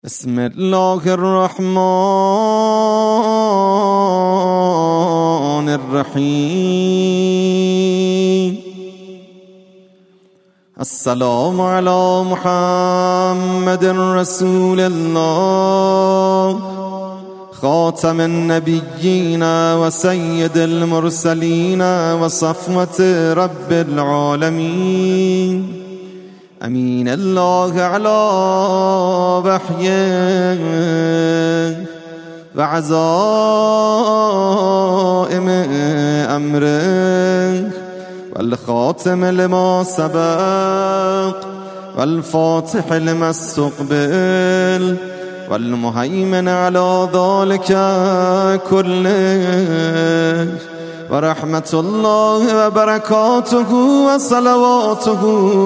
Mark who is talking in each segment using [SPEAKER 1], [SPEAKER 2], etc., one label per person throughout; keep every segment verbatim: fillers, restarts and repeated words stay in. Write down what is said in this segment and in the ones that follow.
[SPEAKER 1] بسم الله الرحمن الرحيم. السلام على محمد رسول الله خاتم النبيين وسيد المرسلين وصفوة رب العالمين، أمين الله على وحيه وعزائم أمره، والخاتم لما سبق والفاتح لما استقبل والمهيمن على ذلك كله، ورحمة الله وبركاته وصلواته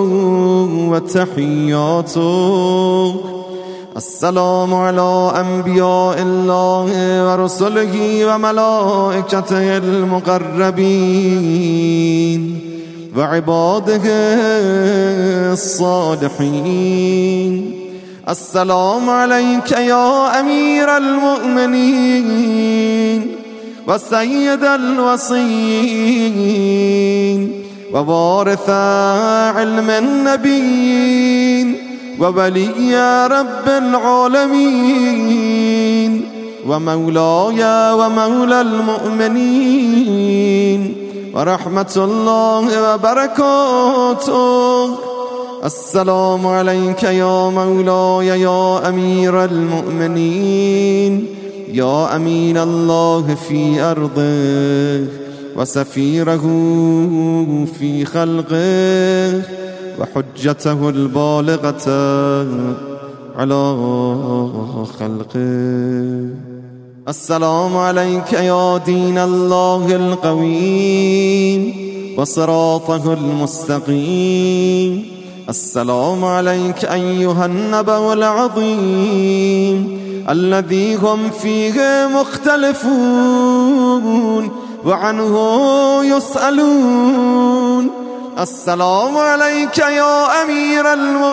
[SPEAKER 1] وتحياته. السلام على أنبياء الله ورسله وملائكته المقربين وعباده الصالحين. السلام عليك يا أمير المؤمنين وسيد الوصيين ووارث علم النبيين وولي رب العالمين ومولاي ومولى المؤمنين، ورحمة الله وبركاته. السلام عليك يا مولاي يا أمير المؤمنين، يا أمين الله في أرضه وسفيره في خلقه وحجته البالغة على خلقه. السلام عليك يا دين الله القويم وصراطه المستقيم. السلام عليك أيها النبأ العظيم الذي هم فيه مختلفون وعنه يسألون. السلام عليك يا أمير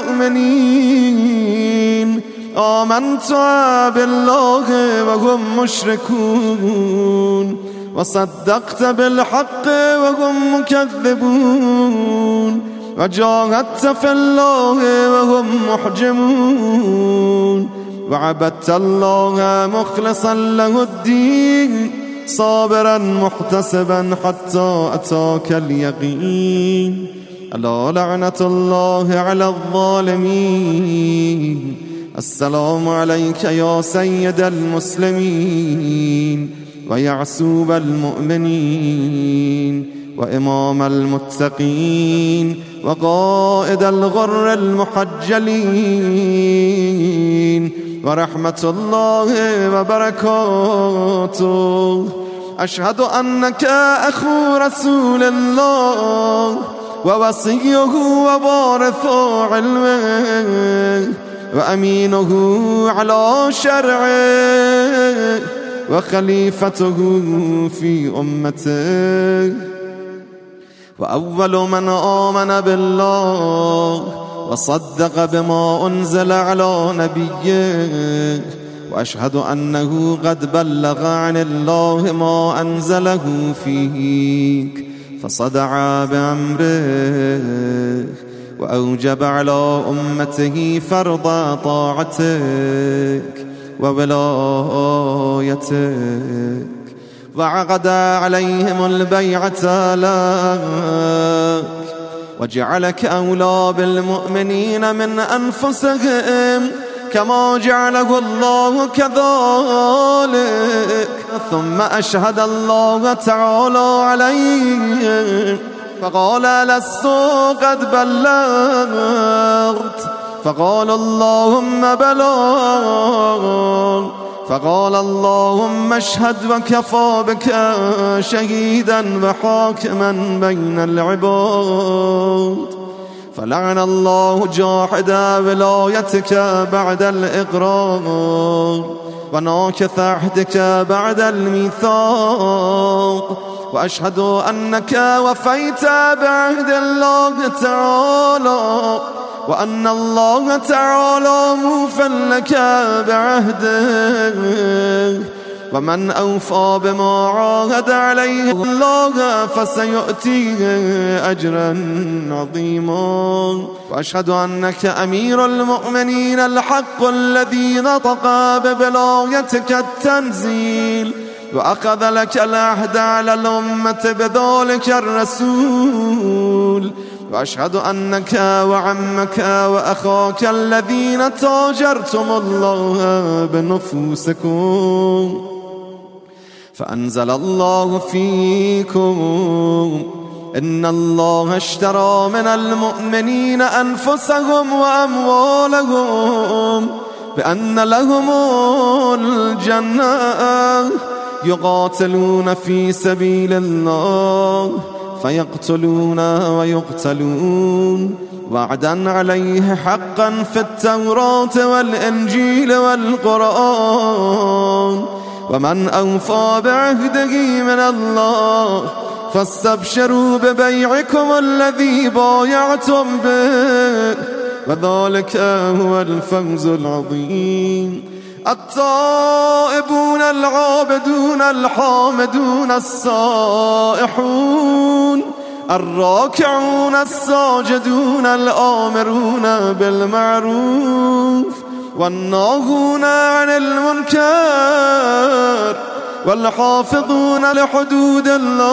[SPEAKER 1] المؤمنين، آمنت بالله وهم مشركون، وصدقت بالحق وهم مكذبون، وجاهدت في الله وهم محجمون، وعبدت الله مخلصا له الدين صابرا محتسبا حتى أتاك اليقين. ألا لعنة الله على الظالمين. السلام عليك يا سيد المسلمين ويعسوب المؤمنين وإمام المتقين وقائد الغر المحجلين، ورحمة الله وبركاته. أشهد أنك أخو رسول الله ووصيه ووارث علمه وأمينه على شرعه وخليفته في أمته، وأول من آمن بالله وصدق بما أنزل على نبيه، وأشهد أنه قد بلغ عن الله ما أنزله فيك فصدع بأمره، وأوجب على أمته فرض طاعتك وولايتك، وعقد عليهم البيعة لك، وجعلك أولى بالمؤمنين من أنفسهم كما جعله الله كذلك. ثم أشهد الله تعالى عليه فقال لست قد بلغت، فقال اللهم بلغ، فقال اللهم اشهد وكفى بك شهيدا وحاكما بين العباد. فلعن الله جاحد ولايتك بعد الإقرار وناكث عهدك بعد الميثاق، وأشهد أنك وفيت بعهد الله تعالى وأن الله تعالى موفٍ لك بعهده، ومن أوفى بما عاهد عليه الله فسيؤتيه أجرا عظيما. وأشهد أنك أمير المؤمنين الحق الذي نطق ببلايتك التنزيل، وأخذ لك العهد على الأمة بذلك الرسول. وأشهد أنك وعمك وأخاك الذين تاجرتم الله بنفوسكم فأنزل الله فيكم: إن الله اشترى من المؤمنين أنفسهم وأموالهم بأن لهم الجنة يقاتلون في سبيل الله فيقتلون ويقتلون وعدا عليه حقا في التوراة والإنجيل والقرآن، ومن أوفى بعهده من الله فاستبشروا ببيعكم الذي بايعتم به، وذلك هو الفوز العظيم. التائبون العابدون الحامدون السائحون الراكعون الساجدون الآمرون بالمعروف والناهون عن المنكر والحافظون لحدود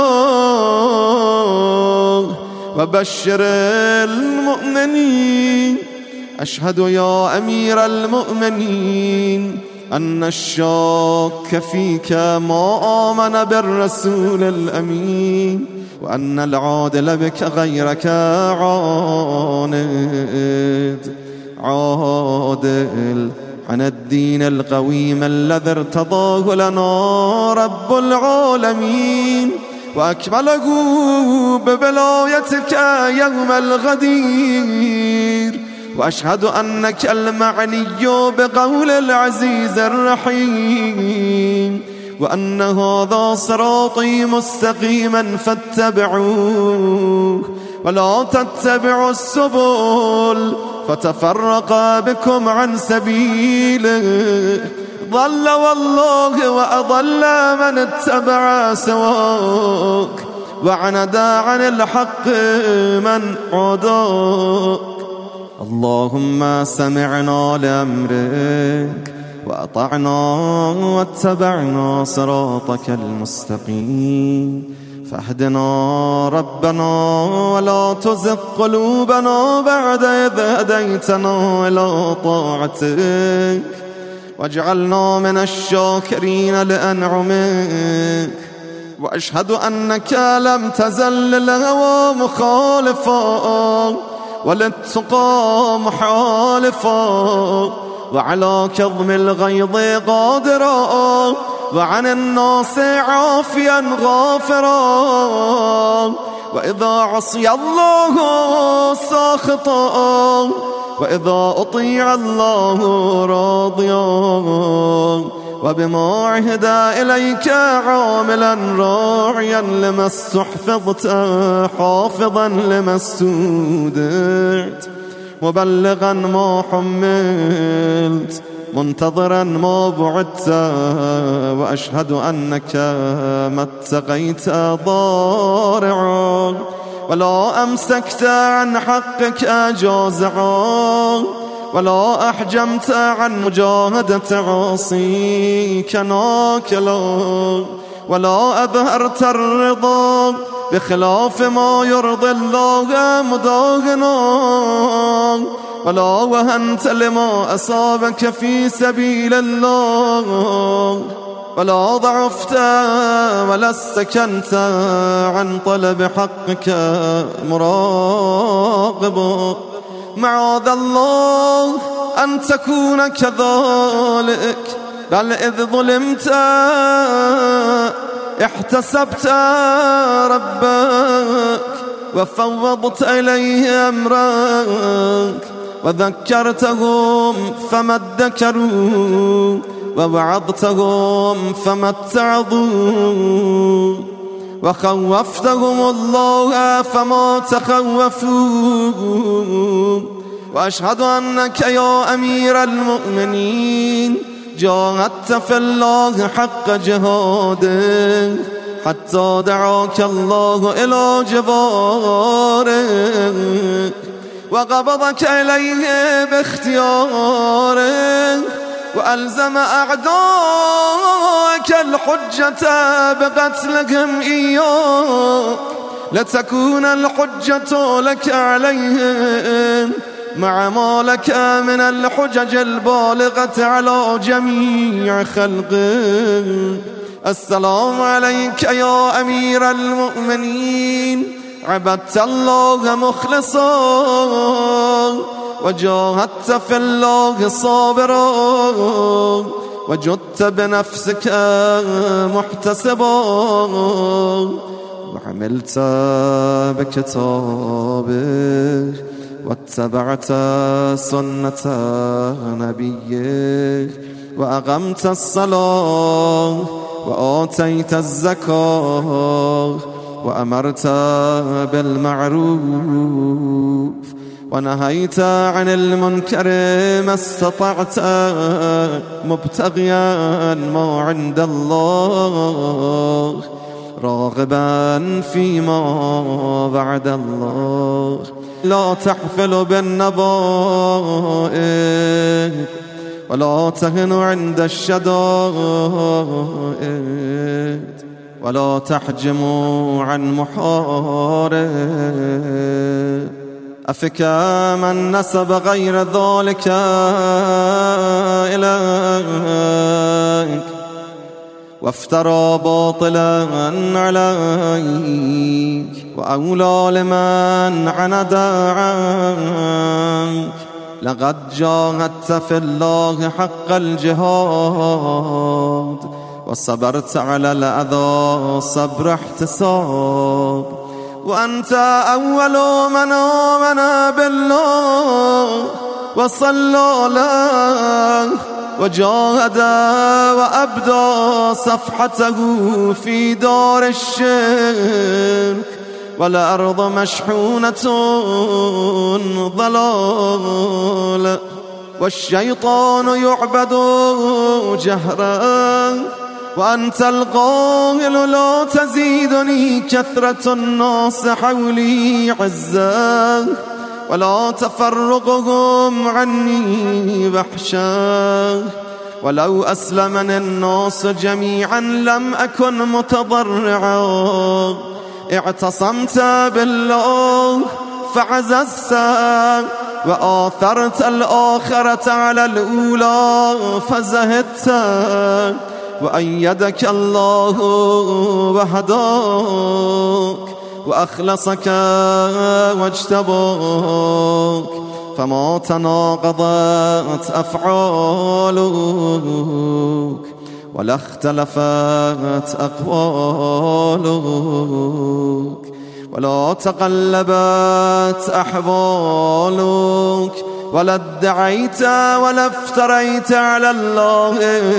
[SPEAKER 1] الله وبشر المؤمنين. أشهد يا أمير المؤمنين أن الشاك فيك ما آمن بالرسول الأمين، وأن العادل بك غيرك عاند عادل عن الدين القويم الذي ارتضاه لنا رب العالمين، وأكمله ببلايتك يوم الغدير. وأشهد أنك المعني بقول العزيز الرحيم، وأن هذا صراطي مستقيما فاتبعوه ولا تتبعوا السبل فتفرق بكم عن سبيله. ضل والله وأضل من اتبع سواك، وعند عن الحق من عداك. اللهم سمعنا لأمرك وأطعنا واتبعنا صراطك المستقيم، فاهدنا ربنا ولا تزغ قلوبنا بعد إذ هديتنا إلى طاعتك، واجعلنا من الشاكرين لأنعمك. وأشهد أنك لم تزل للهوى مخالفا وللتقى محالفا، وعلى كظم الغيظ قادرا، وعن الناس عافيا غافرا، وإذا عصي الله ساخطا، وإذا أطيع الله راضيا، وبما عهد إليك عاملا راعيا لما استحفظت حافظا لما استودعت، مبلغا ما حملت منتظرا ما بعدت. وأشهد أنك ما اتقيت ضارعا ولا أمسكت عن حقك جازعا، ولا أحجمت عن مجاهدة عاصيك ناكلا، ولا أظهرت الرضا بخلاف ما يرضي الله مداهنا، ولا وهنت لما أصابك في سبيل الله، ولا ضعفت ولا استكنت عن طلب حقك مراقبا. معاذ الله أن تكون كذلك، بل إذ ظلمت احتسبت ربك وفوضت إليه أمرك، وذكرتهم فما ادكروا، ووعظتهم فما اتعظوا، وخوفتهم الله فما تخوفوا، وأشهد أنك يا أمير المؤمنين جاهدت في الله حق جهاده حتى دعاك الله إلى جواره وقبضك إليه باختياره وألزم أعداءك الحجة بقتلهم إياك لتكون الحجة لك عليهم مع ما لك من الحجج البالغة على جميع خلقه. السلام عليك يا أمير المؤمنين، عبدت الله مخلصا وجاهدت في الله صابرا وجدت بنفسك محتسبا وعملت بكتابه واتبعت سنة نبيه وأقمت الصلاة وآتيت الزكاة وأمرت بالمعروف ونهيت عن المنكر ما استطعت مبتغيا ما عند الله راغبا فيما بعد الله. لا تحفل بالنبائب ولا تهن عند الشدائد ولا تحجموا عن محارب. أفك من نسب غير ذلك إليك وافترى باطلا عليك وأولى لمن عند عنك. لقد جاهدت في الله حق الجهاد وصبرت على الأذى صبر احتساب وأنت أول من آمن بالله وصلى له وجاهد وأبدى صفحته في دار الشرك والأرض مشحونة ضلال والشيطان يعبد جهرا وأنت القائل لا تزيدني كثرة الناس حولي عزا ولا تفرقهم عني وحشا. ولو أسلمني الناس جميعا لم أكن متضرعا. اعتصمت بالله فعززت وآثرت الآخرة على الأولى فزهدت وأيدك الله وهداك وأخلصك واجتباك فما تناقضت أفعالك ولا اختلفت أقوالك ولا تقلبت أحوالك ولا ادعيت ولا افتريت على الله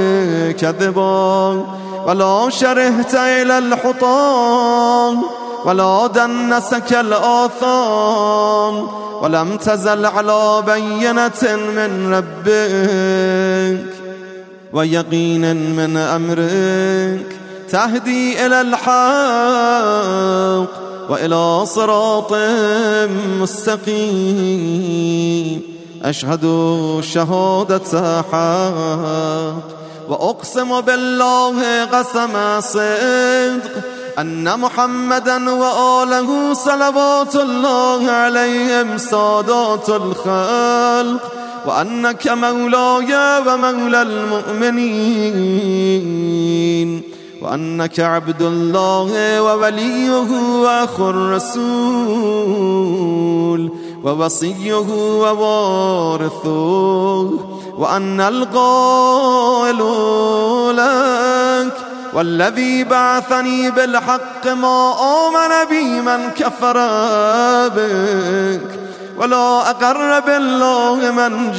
[SPEAKER 1] كذبا ولا شرهت إلى الحطام ولا دنسك الآثام ولم تزل على بينة من ربك ويقين من أمرك تهدي إلى الحق وإلى صراط مستقيم. أشهد شهادة حق وأقسم بالله قسم صدق أن محمدا وآله صلوات الله عليهم سادات الخلق وأنك مولاي ومولى المؤمنين وأنك عبد الله ووليه وأخو الرسول ووصيه ووارثه وأن القائل لك والذي بعثني بالحق ما آمن بي من كفر بك ولا أقر بالله من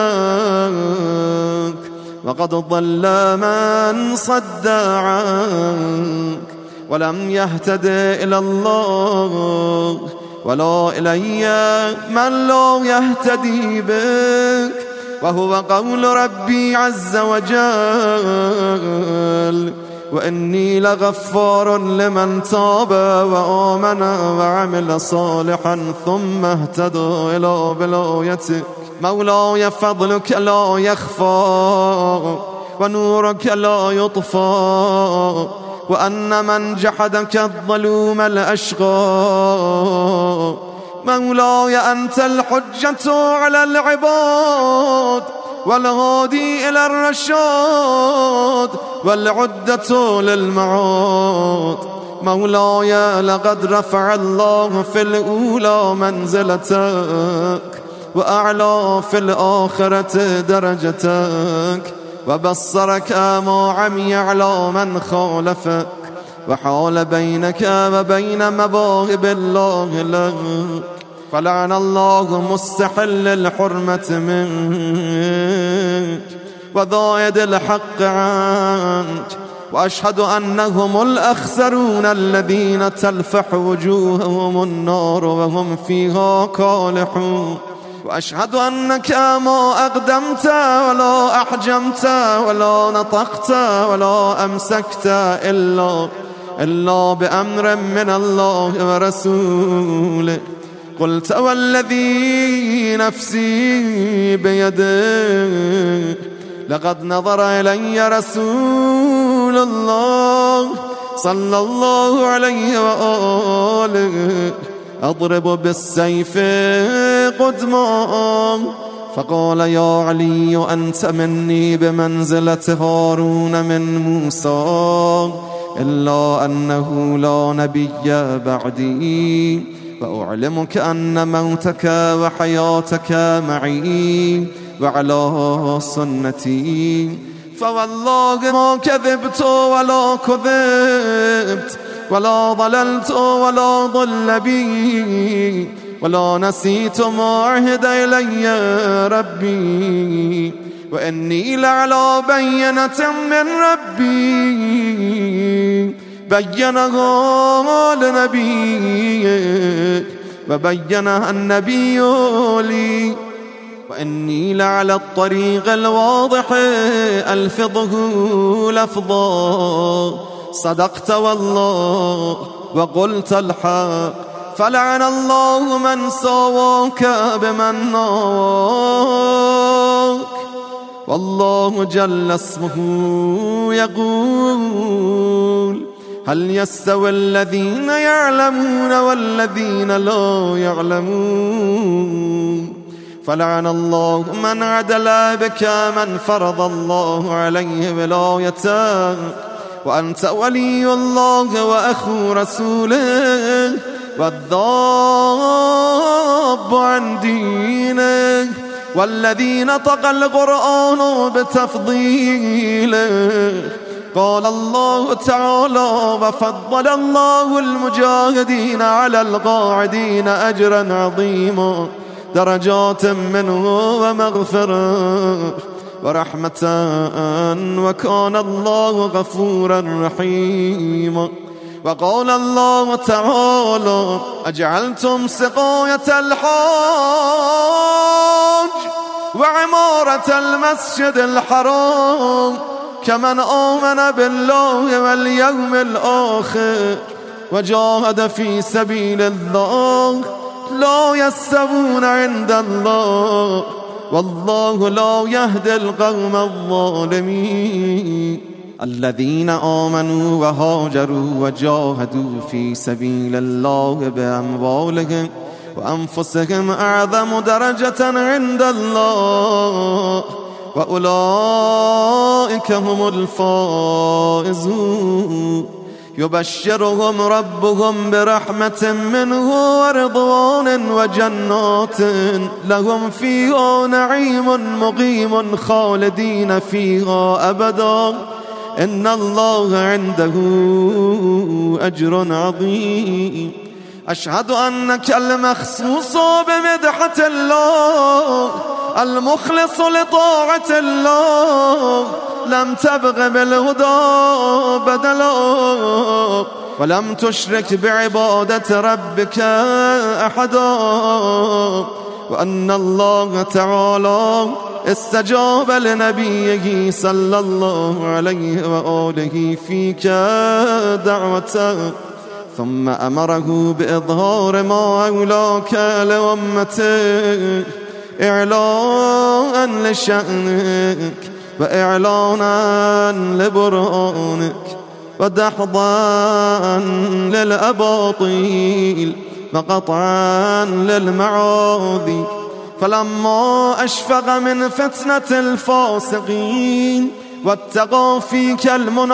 [SPEAKER 1] جحدك وقد ضل من صد عنك ولم يهتد إلى الله ولا إلي من لا يهتدي بك، وهو قول ربي عز وجل: وإني لغفار لمن تاب وآمن وعمل صالحا ثم اهتدى إلى ولايتك. مولاي فضلك لا يخفى ونورك لا يطفى، وأن من جحدك الظلوم الأشقى. مولاي أنت الحجة على العباد والهادي إلى الرشاد والعدة للمعاد. مولاي لقد رفع الله في الأولى منزلتك وأعلى في الآخرة درجتك، وبصرك ما عمي على من خالفك، وحال بينك وبين مواهب الله لك. فلعن الله مستحل الحرمة منك وضائد الحق عنك، وأشهد أنهم الأخسرون الذين تلفح وجوههم النار وهم فيها كالحون. وأشهد أنك ما أقدمت ولا أحجمت ولا نطقت ولا أمسكت إلا إلا بأمر من الله ورسوله. قلت والذي نفسي بيده لقد نظر إلي رسول الله صلى الله عليه وآله أضرب بالسيف قدما، فقال: يا علي أنت مني بمنزلة هارون من موسى، إلا أنه لا نبي بعدي، وأعلمك أن موتك وحياتك معي وعلى سنتي. فوالله ما كذبت ولا كذبت ولا ضللت ولا ضل بي ولا نسيت ما عهد إلي ربي، وإني لعلى بينة من ربي بينها لنبيك وبينها النبي لي، وإني لعلى الطريق الواضح ألفظه لفظا. صدقت والله وقلت الحق، فلعن الله من ساواك بمن ناواك. والله جل اسمه يقول: هل يستوي الذين يعلمون والذين لا يعلمون؟ فلعن الله من عدل بك من فرض الله عليه ولايته، وأنت ولي الله وأخو رسوله والذاب عن دينه، والذي نطق القرآن بتفضيله. قال الله تعالى: وفضل الله المجاهدين على القاعدين أجرا عظيما، درجات منه ومغفرة ورحمة، وكان الله غفورا رحيما. وقال الله تعالى: أجعلتم سقاية الحاج وعمارة المسجد الحرام كمن آمن بالله واليوم الآخر وجاهد في سبيل الله لا يستوون عند الله، والله لا يهدي القوم الظالمين. الذين آمنوا وهاجروا وجاهدوا في سبيل الله بأموالهم وأنفسهم أعظم درجة عند الله، وأولئك هم الفائزون. يبشرهم ربهم برحمة منه ورضوان وجنات لهم فيها نعيم مقيم خالدين فيها أبدا، إن الله عنده أجر عظيم. أشهد أنك المخصوص بمدحة الله المخلص لطاعة الله، لم تبغ بالهدى بدلا ولم تشرك بعبادة ربك أحدا، وأن الله تعالى استجاب لنبيه صلى الله عليه وآله فيك دعوته، ثم أمره بإظهار ما أولاك لأمته إعلاء لشأنك وإعلانا لبرهانك ودحضا للأباطيل وقطعا للمعاذي. فلما أشفق من فتنة الفاسقين واتقى فيك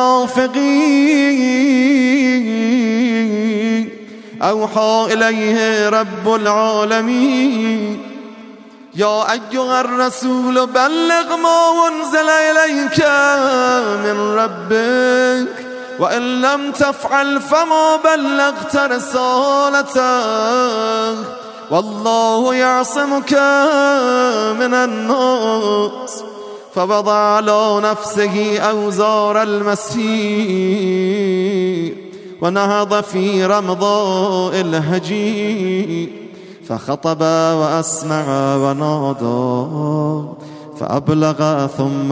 [SPEAKER 1] المنافقين أوحى إليه رب العالمين: يا أيها الرسول بلغ ما أنزل إليك من ربك، وإن لم تفعل فما بلغت رسالته، والله يعصمك من الناس. فوضع على نفسه أوزار المسير ونهض في رمضاء الهجير، فخطب وأسمع ونادى فأبلغ ثم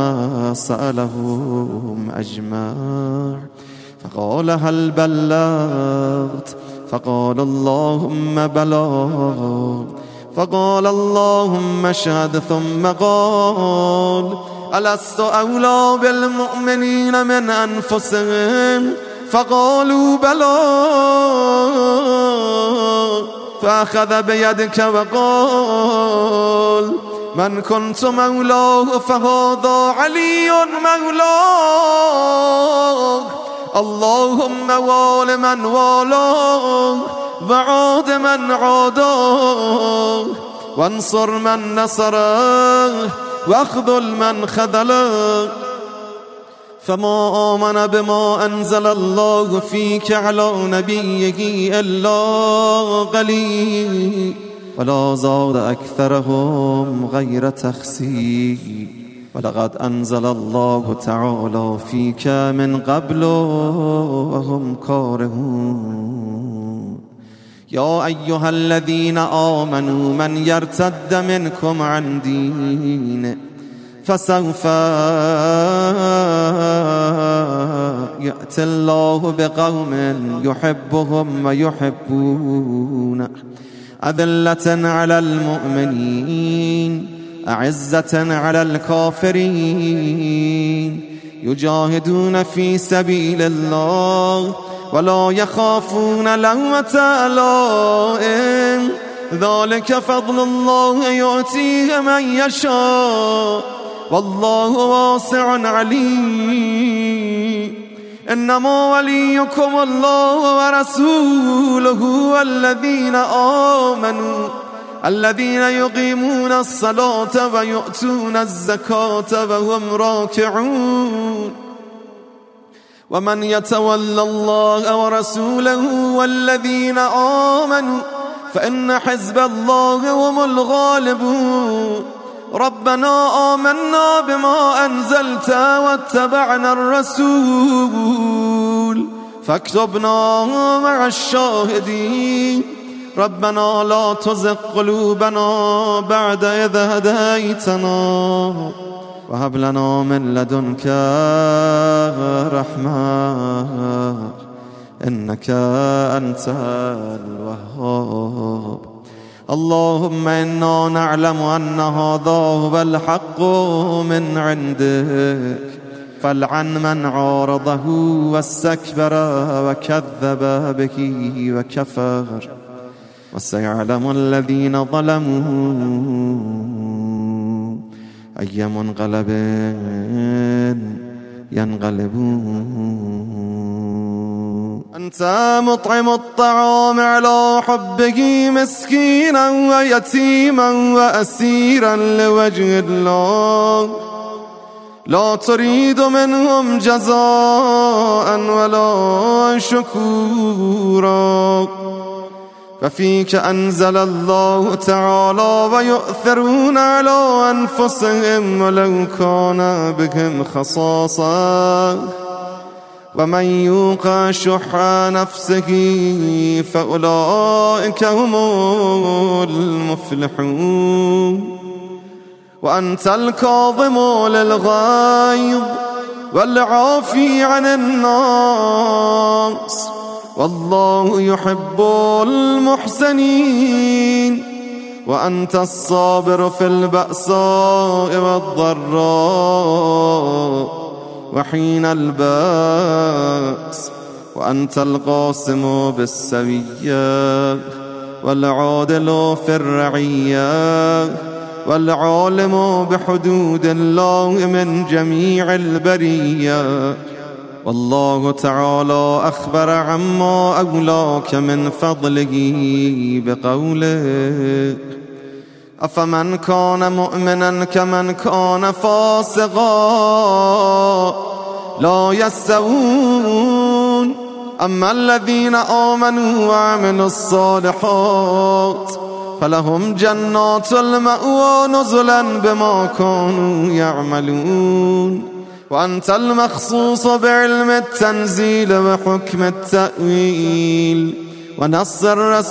[SPEAKER 1] سألهم أجمع، فقال: هل بلغت؟ فقال: اللهم بلغ. فقال: اللهم اشهد. ثم قال: ألست أولى بالمؤمنين من أنفسهم؟ فقالوا: بلى. فأخذ بيدك وقال: من كنت مولاه فهذا علي مولاه، اللهم وال من والاه وعاد من عاداه، وانصر من نصره واخذل من خذله. فما آمن بما أنزل الله فيك على نبيه إلا قليل، ولا زاد أكثرهم غير تخسير. ولقد أنزل الله تعالى فيك من قبل وهم كارهون: يا أيها الذين آمنوا من يرتد منكم عن دينه فسوف يأتي الله بقوم يحبهم ويحبونه أذلة على المؤمنين أعزة على الكافرين يجاهدون في سبيل الله ولا يخافون لومة لائم، ذلك فضل الله يؤتيه من يشاء والله واسع عليم. إنما وليكم الله ورسوله والذين آمنوا الذين يقيمون الصلاة ويؤتون الزكاة وهم راكعون. ومن يتولى الله ورسوله والذين آمنوا فإن حزب الله هم الغالبون. ربنا آمنا بما أنزلت واتبعنا الرسول فاكتبنا مع الشاهدين. ربنا لا تزغ قلوبنا بعد إذ هديتنا وهب لنا من لدنك رحمة إنك أنت الوهاب. اللهم إنا نعلم أن هذا هو الحق من عندك، فالعن من عارضه واستكبر وكذب به وكفر، وسيعلم الذين ظلموا أي منقلب ينقلبون. أنت مطعم الطعام على حبه مسكينا ويتيما وأسيرا لوجه الله، لا تريد منهم جزاء ولا شكورا. ففيك أنزل الله تعالى ويؤثرون على أنفسهم ولو كان بهم خصاصة ومن يوق شح نفسه فأولئك هم المفلحون وأنت الكاظم للغيظ والعافي عن الناس والله يحب المحسنين وأنت الصابر في البأساء والضراء وحين البأس وأنت القاسم بالسوية والعادل في الرعية والعالم بحدود الله من جميع البرية والله تعالى أخبر عما أولاك من فضله بقوله أفمن كان مؤمنا كمن كان فاسقا لا يستوون أما الذين آمنوا وعملوا الصالحات فلهم جنات المأوى نزلا بما كانوا يعملون وأنت المخصوص بعلم التنزيل وحكم التأويل ونص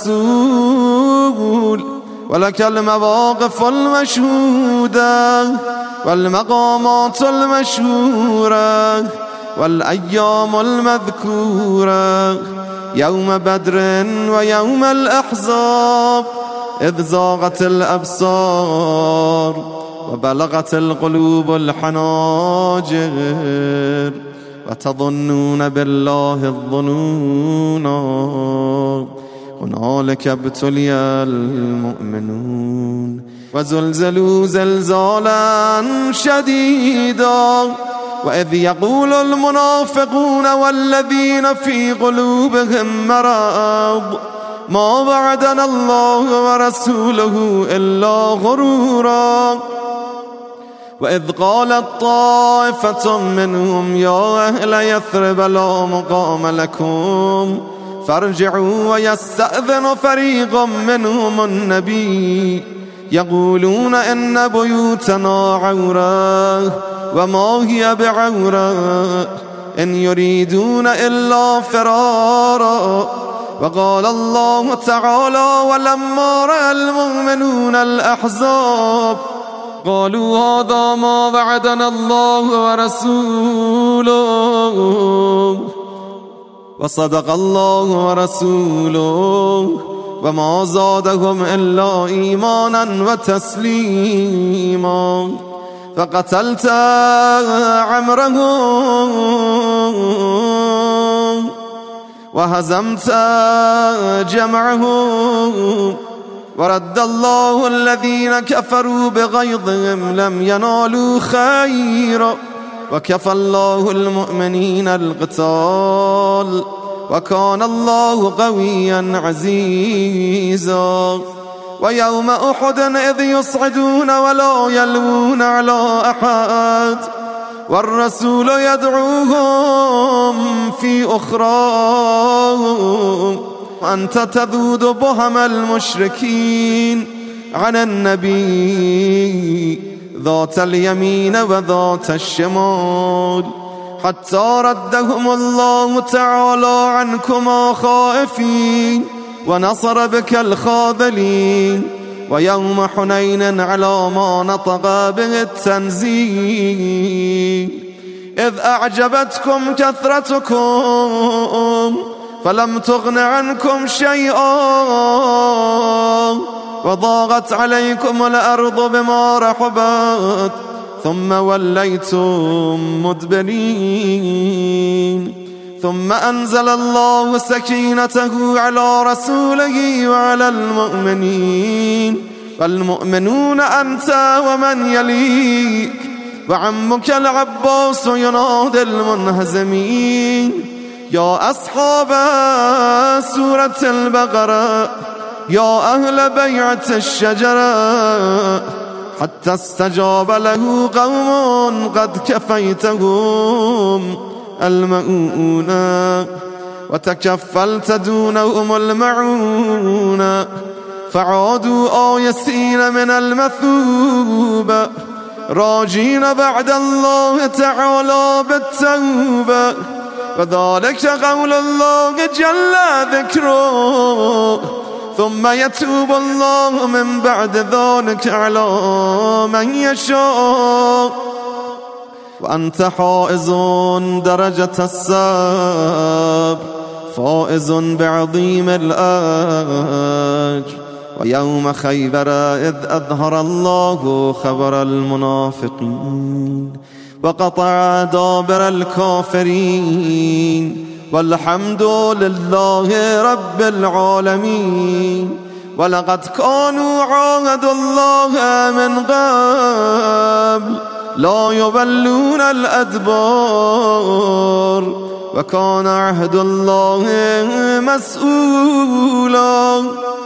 [SPEAKER 1] الرسول ولك المواقف المشهودة والمقامات المشهورة والأيام المذكورة يوم بدر ويوم الأحزاب إذ زاغت الأبصار وبلغت القلوب الحناجر وتظنون بالله الظنون هنالك ابتلي المؤمنون وزلزلوا زلزالا شديدا وإذ يقول المنافقون والذين في قلوبهم مرض ما وعدنا الله ورسوله إلا غرورا وإذ قالت طائفة منهم يا أهل يثرب لا مقام لكم فارجعوا ويستأذن فريق منهم النبي يقولون إن بيوتنا عورة وما هي بعورة إن يريدون إلا فرارا وقال الله تعالى ولما رأى المؤمنون الأحزاب قالوا هذا ما وعدنا الله ورسوله وصدق الله ورسوله وما زادهم إلا إيمانا وتسليما فقتلت عمرهم وهزمت جمعهم ورد الله الذين كفروا بغيظهم لم ينالوا خيرا وكفى الله المؤمنين القتال وكان الله قويا عزيزا ويوم أحد إذ يصعدون ولا يلوون على أحد والرسول يدعوهم في أخراهم وأنت تذود بهم المشركين عن النبي ذات اليمين وذات الشمال حتى ردهم الله تعالى عنكما خائفين ونصر بك الخاذلين ويوم حنين على ما نطق به التنزيل إذ أعجبتكم كثرتكم فلم تغن عنكم شيئا وضاقت عليكم الأرض بما رحبت ثم وليتم مدبرين ثم أنزل الله سكينته على رسوله وعلى المؤمنين والمؤمنون أنت ومن يليك وعمك العباس ينادي المنهزمين يا أصحاب سورة البقرة يا أهل بيعة الشجرة حتى استجاب له قوم قد كفيتهم المؤونة وتكفلت دونهم المعونة فعادوا آيسين من المثوبة راجين بعد الله تعالى بالتوبة وذلك قول الله جل ذكره ثم يتوب الله من بعد ذلك على من يشاء وأنت حائز درجة الساب فائز بعظيم الأجر. ويوم خيبر إذ أظهر الله خبر المنافقين وقطع دابر الكافرين والحمد لله رب العالمين. ولقد كانوا عاهدوا الله من قبل لا يولون الأدبار وكان عهد الله مسؤولا.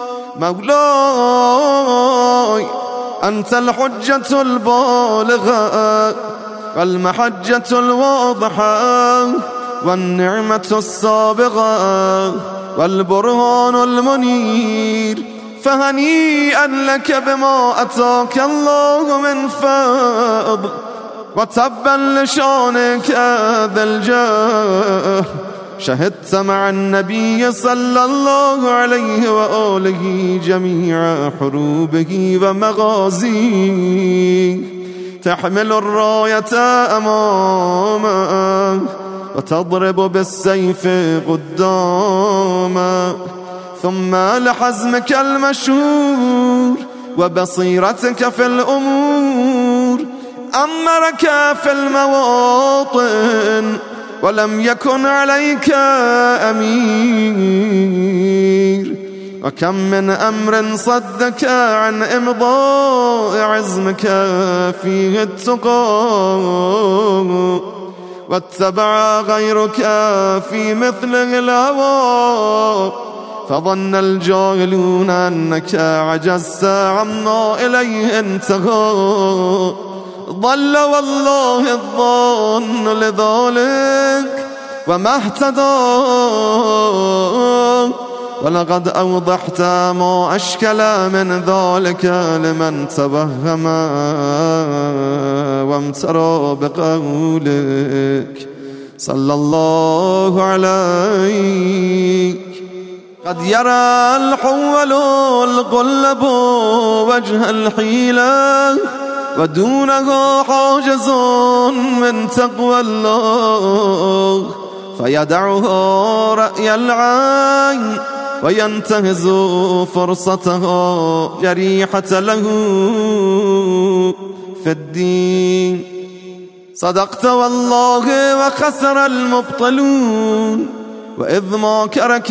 [SPEAKER 1] مولاي أنت الحجة البالغة والمحجة الواضحة والنعمة السابغة والبرهان المنير، فهنيئا لك بما أتاك الله من فضل وتبا لشانك ذا الجاه. شهدت مع النبي صلى الله عليه وآله جميع حروبه ومغازيه، تحمل الراية أمامه وتضرب بالسيف قدامه، ثم لحزمك المشهور وبصيرتك في الأمور أمرك في المواطن ولم يكن عليك أمير. وكم من أمر صدك عن إمضاء عزمك فيه التقى واتبع غيرك في مثله الهوى، فظن الجاهلون أنك عجزت عما إليه انتهى. ضل والله الظن لذلك وما اهتدى، ولقد أوضحت ما أشكل من ذلك لمن توهم وامترى بقولك صلى الله عليك. قد يرى الحول القلب وجه الحيلة ودونه حاجز من تقوى الله، فيدعه رأي العين وينتهز فرصته جريحة له في الدين. صدقت والله وخسر المبطلون، وإذ ما كرك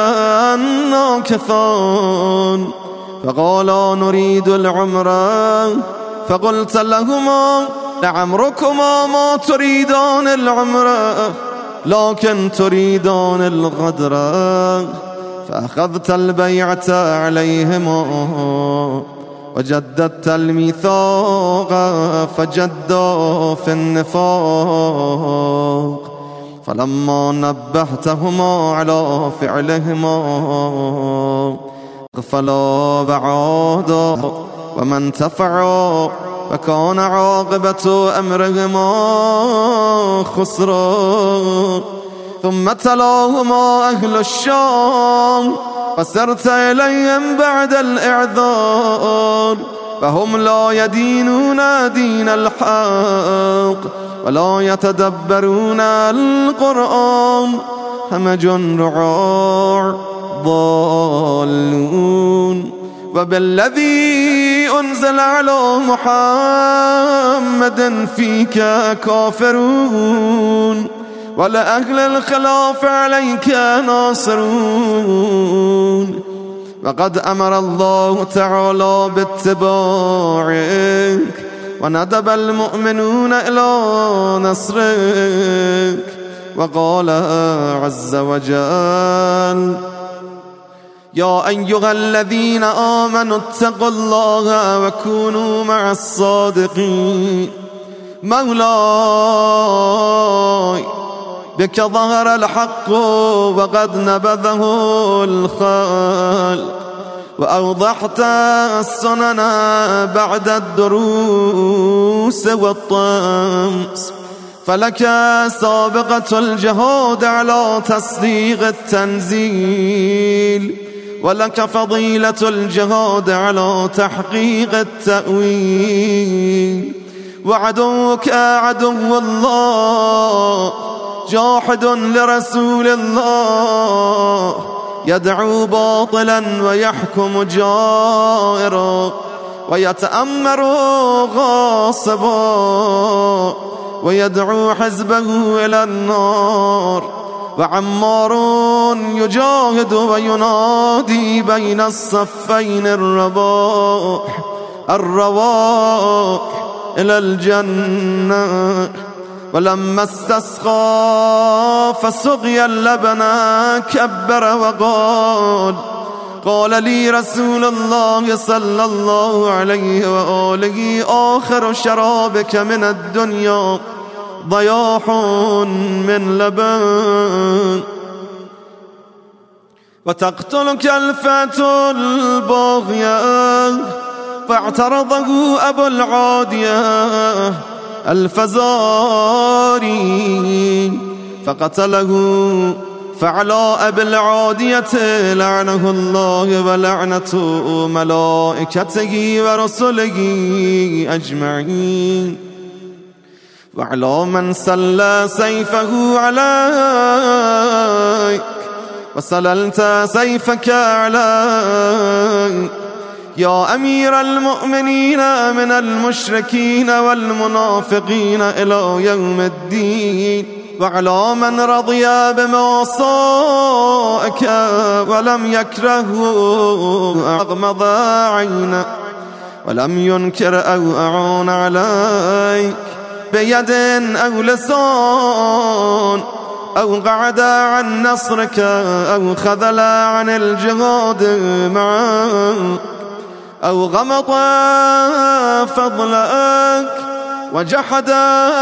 [SPEAKER 1] الناكثون فقالا نريد العمرة، فقلت لهما لعمركما ما تريدان العمرة لكن تريدان الغدر، فأخذت البيعة عليهما وجددت الميثاق فجدا في النفاق. فلما نبهتهما على فعلهما غفلا بعادا وما انتفعا، وكان عاقبة أمرهما خسرا. ثم تلاهما أهل الشام فسرت إليهم بعد الإعذار، فهم لا يدينون دين الحق ولا يتدبرون القرآن، همج رعاع ضالون. وبالذي أنزل على محمد فيك كافرون، ولأهل الخلاف عليك ناصرون. وقد أمر الله تعالى باتباعك وندب المؤمنون إلى نصرك، وقال عز وجل يا أيها الذين آمنوا اتقوا الله وكونوا مع الصادقين. مولاي بك ظهر الحق وقد نبذه الخلق، وأوضحت السنن بعد الدروس والطمس، فلك سابقة الجهود على تصديق التنزيل، ولك فضيلة الجهود على تحقيق التأويل. وعدوك عدو الله جاحد لرسول الله، يدعو باطلا ويحكم جائرا، ويتأمر غاصبا، ويدعو حزبه إلى النار. وعمار يجاهد وينادي بين الصفين الرباح الرواح إلى الجنة. ولما استسقى فسقي اللبن كبر وقال: قال لي رسول الله صلى الله عليه وآله: آخر شرابك من الدنيا ضياح من لبن. وتقتلك الفئة الباغية، فاعترضه أبو العادية الفزاري فقتله. فعلى أبي العادية لعنه الله ولعنة ملائكته ورسله أجمعين. وعلى من سلى سيفه عليك وسللت سيفك عليك يا أمير المؤمنين من المشركين والمنافقين إلى يوم الدين. وعلى من رضي بمعصائك ولم يكرهه أغمض عينه ولم ينكر أو أعان عليك بيد أو لسان، أو قعد عن نصرك أو خذل عن الجهاد معك، أو غمط فضلك وجحد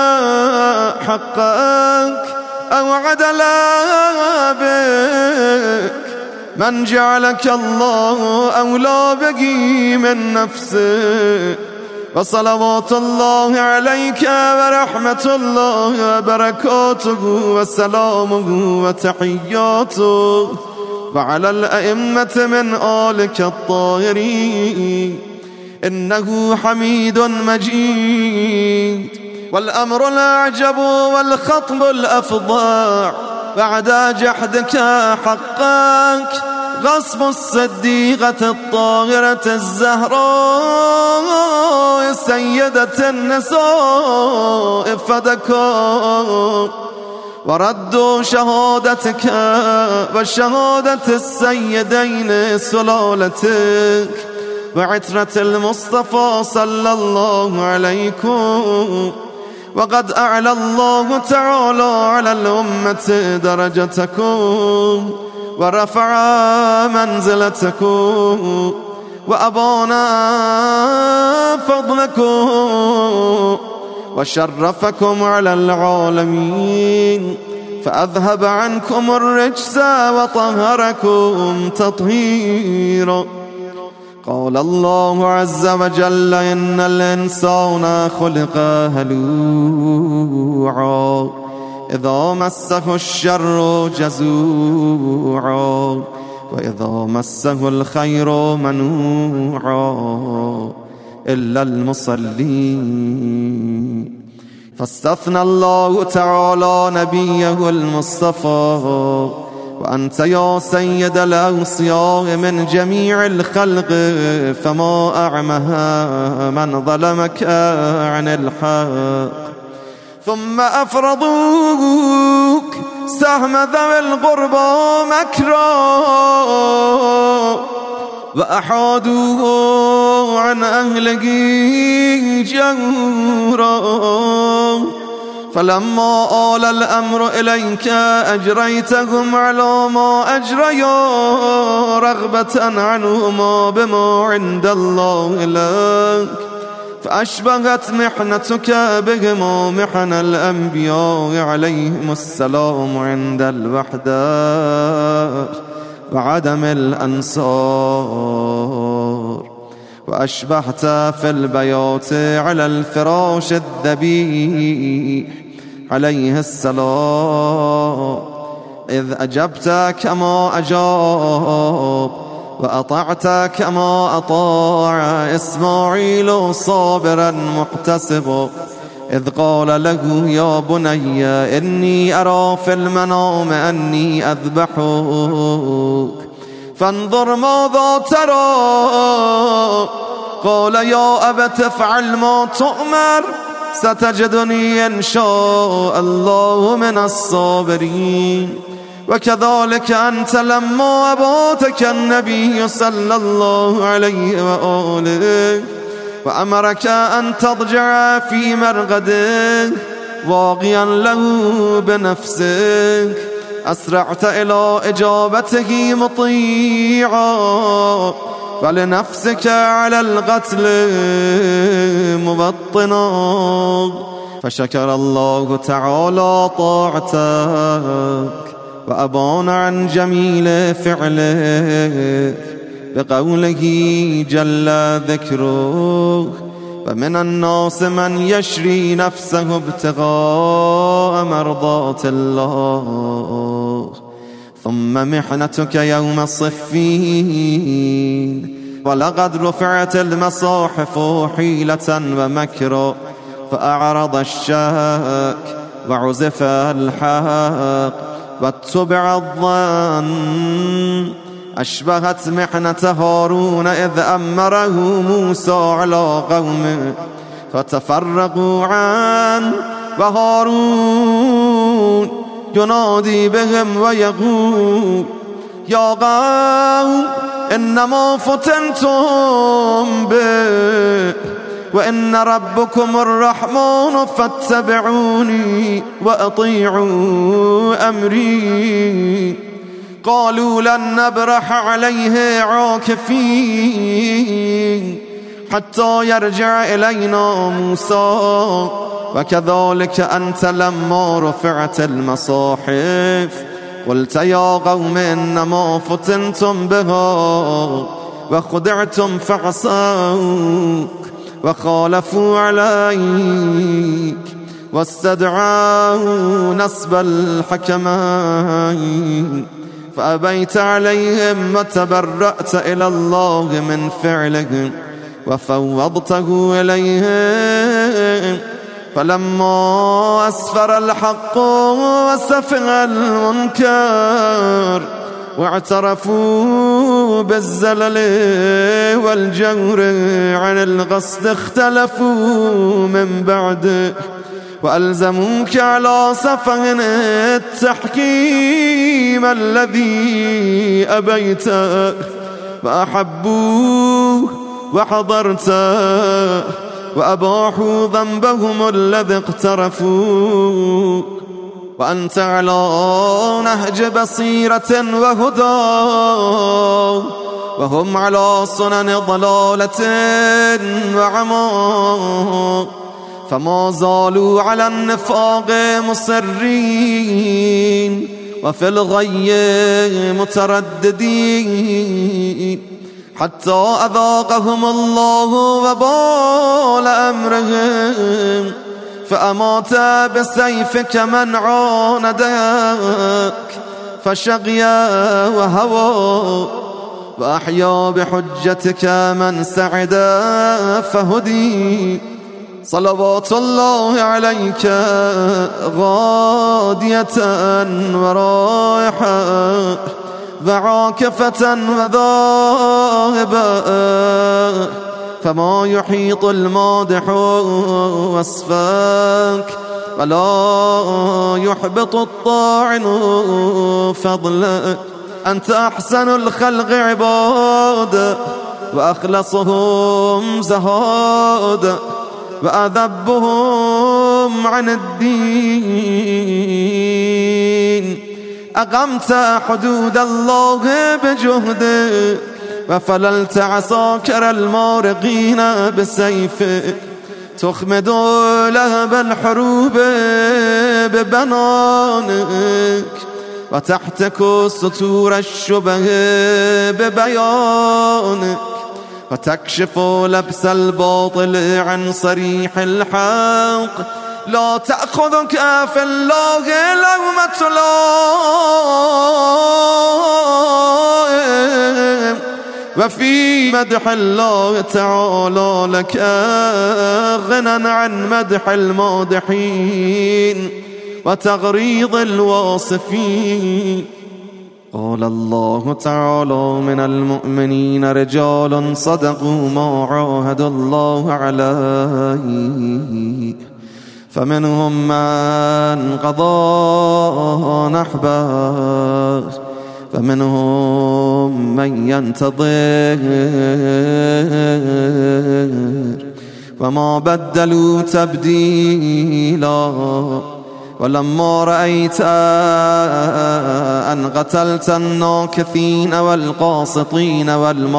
[SPEAKER 1] حقك، أو عدل بك من جعلك الله أولى به من نفسك. وصلوات الله عليك ورحمة الله وبركاته وسلامه وتحياته، وعلى الأئمة من آلك الطاهرين، إنه حميد مجيد. والأمر الأعجب والخطب الأفظع بعد جحدك حقك غصب الصديقة الطاهرة الزهراء سيدة النساء فدكا، وردوا شهادتك وشهادة السيدين سلالتك وعترة المصطفى صلى الله عليكم. وقد أعلى الله تعالى على الأمة درجتكم ورفع منزلتكم وأبانا فضلكم وشرفكم على العالمين، فأذهب عنكم الرجس وطهركم تطهيرا. قال الله عز وجل: إن الإنسان خلق هلوعا إذا مسه الشر جزوعا وإذا مسه الخير منوعا إلا المصلين. فاستثنى الله تعالى نبيه المصطفى: وأنت يا سيد الأوصياء من جميع الخلق فما أعمها من ظلمك عن الحق. ثم أفرضوك سهم ذوي القربى مكرا وأحادوه عن أهله جورا، فلما آل الأمر إليك أجريتهم على ما أجريا رغبة عنهما بما عند الله لك، فأشبهت محنتك بهما محن الأنبياء عليهم السلام عند الوحدة وعدم الأنصار، وأشبهت في البيات على الفراش الذبيح عليه السلام، إذ أجبت كما أجاب وأطعت كما أطاع إسماعيل صابرا محتسبا، إذ قال له يا بني إني أرى في المنام أني أذبحك فانظر ماذا ترى. قال يا أبت افعل ما تؤمر ستجدني إن شاء الله من الصابرين. وكذلك أنت لما أباتك النبي صلى الله عليه وآله وأمرك أن تضجع في مرغده واقيا له بنفسك، أسرعت إلى إجابته مطيعا ولنفسك على القتل مبطنا، فشكر الله تعالى طاعتك وأبان عن جميل فعلك بقوله جل ذكره فمن الناس من يشري نفسه ابتغاء مرضات الله ثم محنتك يوم الصفين. ولقد رفعت المصاحف حيلة ومكرا فأعرض الشاك وعزف الحق واتبع الظن، أشبهت محنة هارون إذ أمره موسى على قومه فتفرقوا عنه وهارون ينادي بهم ويقول يا قوم إنما فتنتم به وإن ربكم الرحمن فاتبعوني وأطيعوا أمري. قالوا لن نبرح عليه عاكفين حتى يرجع إلينا موسى. وكذلك أنت لما رفعت المصاحف قلت يا قوم إنما فتنتم بها وخدعتم فعصوك وخالفوا عليك واستدعوا نصب الحكمين فأبيت عليهم وتبرأت إلى الله من فعلهم وفوضته إليهم. فلما أسفر الحق وسفه المنكر واعترفوا بالزلل والجور عن القصد اختلفوا من بعده وألزموك على سفه التحكيم الذي أبيته فأحبوه وحضرته وأباحوا ذنبهم الذي اقترفوا. وأنت على نهج بصيرة وهدى وهم على سنن ضلالة وعمى، فما زالوا على النفاق مصرين وفي الغي مترددين حتى أذاقهم الله وبال أمرهم فأمات بسيفك من عاندك فشقيا وهوى وأحيا بحجتك من سعد فهدي. صلوات الله عليك غادية ورايحة وعاكفة وذاهبة فما يحيط المادح وصفك ولا يحبط الطاعن فضلك. أنت أحسن الخلق عبادا وأخلصهم زهادا وأذبهم عن الدين. أقمت حدود الله بجهدك وفللت عساكر المارقين بسيفك تخمد لهب الحروب ببنانك وتحتك سطور الشبه ببيانك وتكشف لبس الباطل عن صريح الحق لا تأخذك في الله لومة لائم، وفي مدح الله تعالى لك غنى عن مدح المادحين وتغريض الواصفين. قال الله تعالى: من المؤمنين رجال صدقوا ما عاهدوا الله عليه، فمنهم من قضى نحبه، فمنهم من ينتظر، وما بدلوا تبديلا. ولما رأيت أن قتلت الناكثين والقاسطين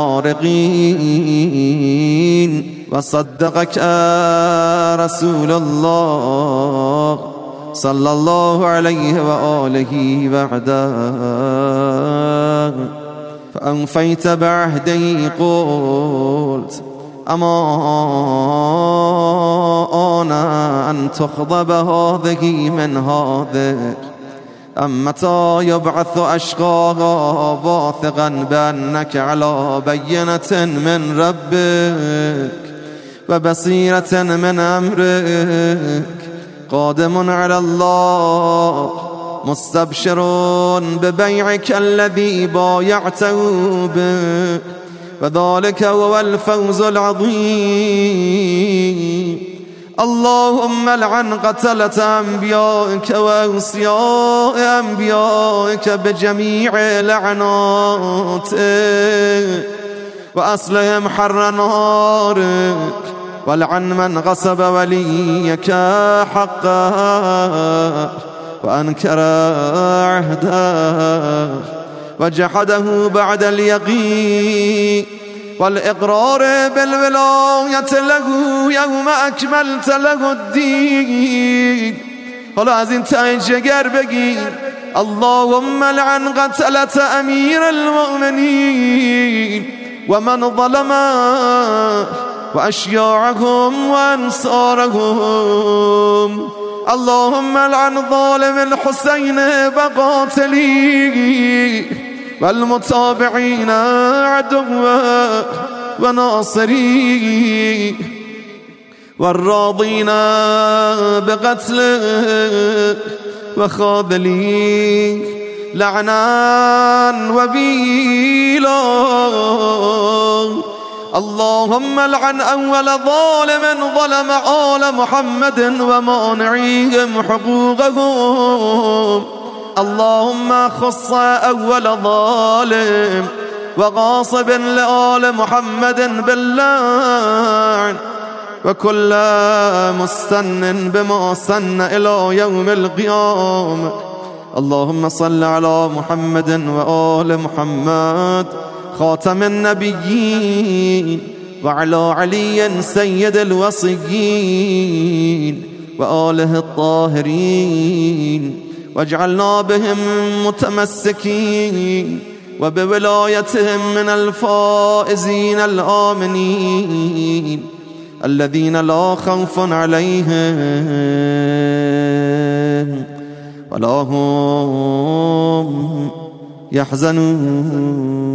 [SPEAKER 1] والمارقين وصدقك رسول الله صلى الله عليه وآله بعده، فأنفيت بعهدي قلت: أما أنا أن تخضب هذه من هذه، أم متى يبعث أشقاها واثقا بأنك على بينة من ربك وبصيرة من أمرك، قادم على الله مستبشر ببيعك الذي بايعته به، وذلك هو الفوز العظيم. اللهم لعن قتلة أنبيائك وأوصياء أنبيائك بجميع لعناتك، وأصلهم حر نارك، ولعن من غصب وليك حقه وأنكر عهده وجحده بعد اليقين والإقرار بالولاية له يوم أكملت له الدين. حالا از این ته جگر بگیر: اللهم لعن قتلة أمير المؤمنين ومن ظلمه وأشياعهم وأنصارهم. اللهم لعن ظالم الحسين وقاتليه والمتابعين عدوه وناصريه والراضين بقتله وخاذليه لعنا وبيلا. اللهم لعن أول ظالم ظلم آل محمد ومانعيهم حقوقهم. اللهم خص أول ظالم وغاصب لآل محمد باللعن، وكل مستن بما سن إلى يوم القيامة. اللهم صل على محمد وآل محمد خاتم النبيين، وعلى علي سيد الوصيين وآله الطاهرين، واجعلنا بهم متمسكين وبولايتهم من الفائزين الآمنين الذين لا خوف عليهم ولا هم يحزنون.